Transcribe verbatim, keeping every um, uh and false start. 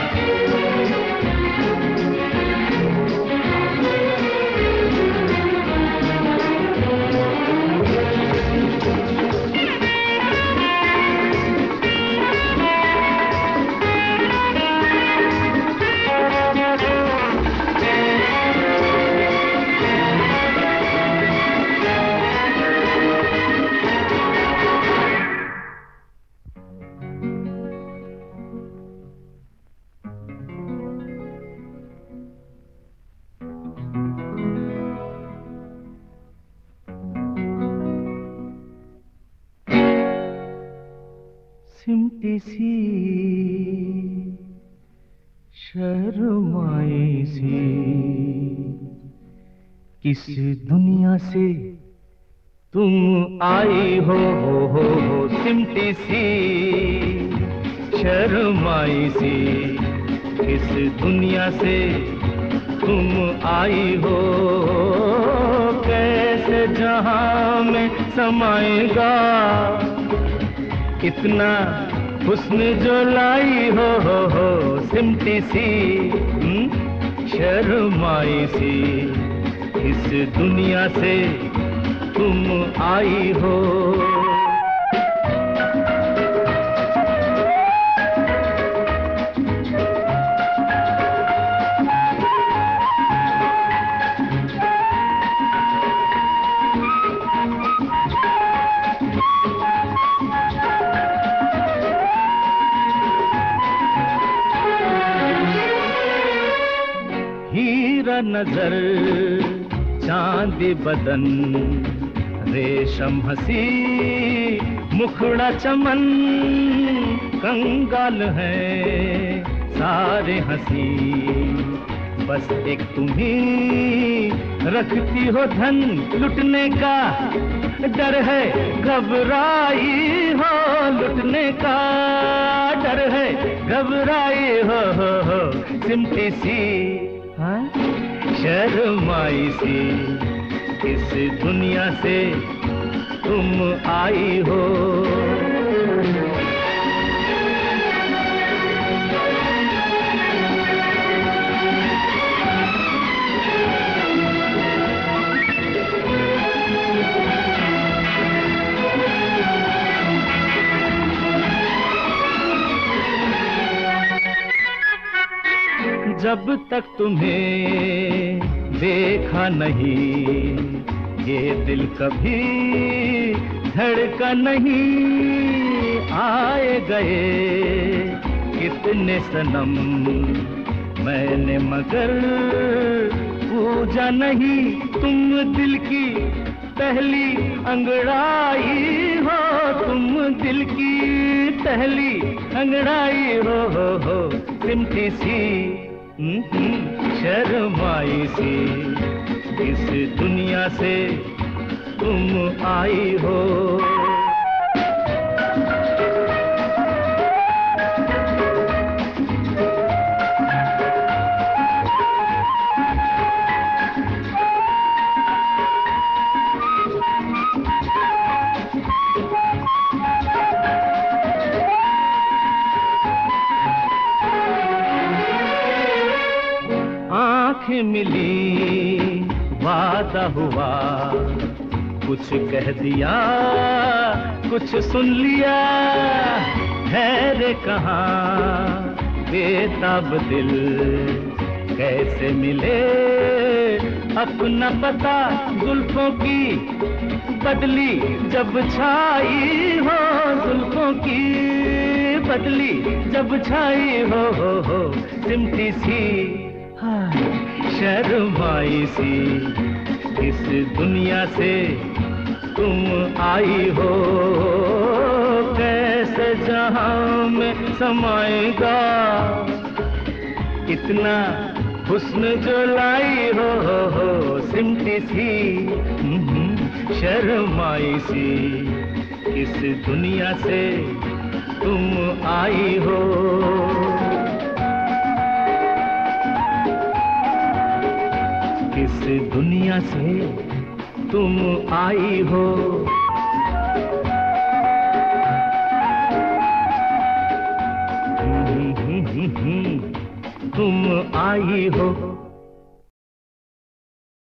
सिमटी सी शर्माई सी किस दुनिया से तुम आई हो, हो, हो, हो सिमटी सी शर्माई सी किस दुनिया से तुम आई हो। कैसे जहां में समाएगा इतना हुस्न जो लाई हो, हो, हो सिमटी सी शर्माई सी इस दुनिया से तुम आई हो। हीरा नजर चांद बदन रेशम हंसी मुखड़ा चमन कंगाल है सारे हंसी बस एक तुम्ही रखती हो धन लुटने का डर है घबराई हो लुटने का डर है घबराई हो, हो, हो सिमटी सी हाँ? शर्माई सी इस दुनिया से तुम आई हो। जब तक तुम्हें देखा नहीं ये दिल कभी धड़का नहीं। आए गए कितने सनम मैंने मगर पूजा नहीं। तुम दिल की पहली अंगड़ाई हो तुम दिल की पहली अंगड़ाई हो, हो, हो सिमटी सी शर्माई सी इस दुनिया से तुम आई हो। आँखें मिली वादा हुआ कुछ कह दिया कुछ सुन लिया है रे कहाँ बेताब दिल कैसे मिले अपना पता। जुल्फों की बदली जब छाई हो जुल्फों की बदली जब छाई हो, हो, हो सिमटी सी शर्माई सी इस दुनिया से तुम आई हो। कैसे जहां में समाएगा इतना हुस्न जो लाई हो, हो, हो सिमटी सी शर्माई सी इस दुनिया से तुम आई हो। इस दुनिया से तुम आई हो। हम्म हम्म हम्म हम्म आई हो।